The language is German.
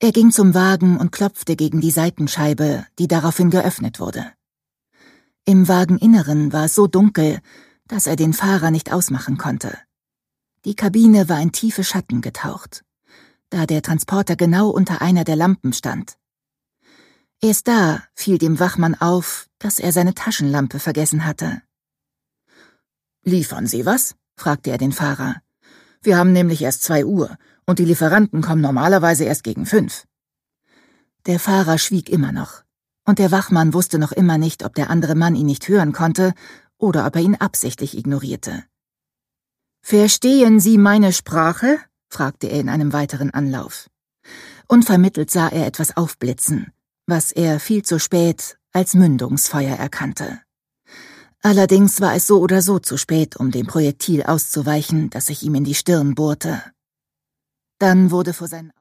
Er ging zum Wagen und klopfte gegen die Seitenscheibe, die daraufhin geöffnet wurde. Im Wageninneren war es so dunkel, dass er den Fahrer nicht ausmachen konnte. Die Kabine war in tiefe Schatten getaucht, da der Transporter genau unter einer der Lampen stand. Erst da fiel dem Wachmann auf, dass er seine Taschenlampe vergessen hatte. »Liefern Sie was?« fragte er den Fahrer. »Wir haben nämlich erst 2 Uhr und die Lieferanten kommen normalerweise erst gegen 5. Der Fahrer schwieg immer noch, und der Wachmann wusste noch immer nicht, ob der andere Mann ihn nicht hören konnte oder ob er ihn absichtlich ignorierte. »Verstehen Sie meine Sprache?« fragte er in einem weiteren Anlauf. Unvermittelt sah er etwas aufblitzen, was er viel zu spät als Mündungsfeuer erkannte. Allerdings war es so oder so zu spät, um dem Projektil auszuweichen, das sich ihm in die Stirn bohrte. Dann wurde vor seinen